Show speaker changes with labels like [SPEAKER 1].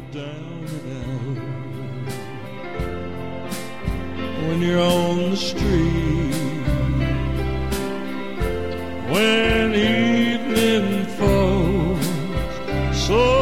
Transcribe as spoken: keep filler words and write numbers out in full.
[SPEAKER 1] down and out when you're on the street, when evening falls so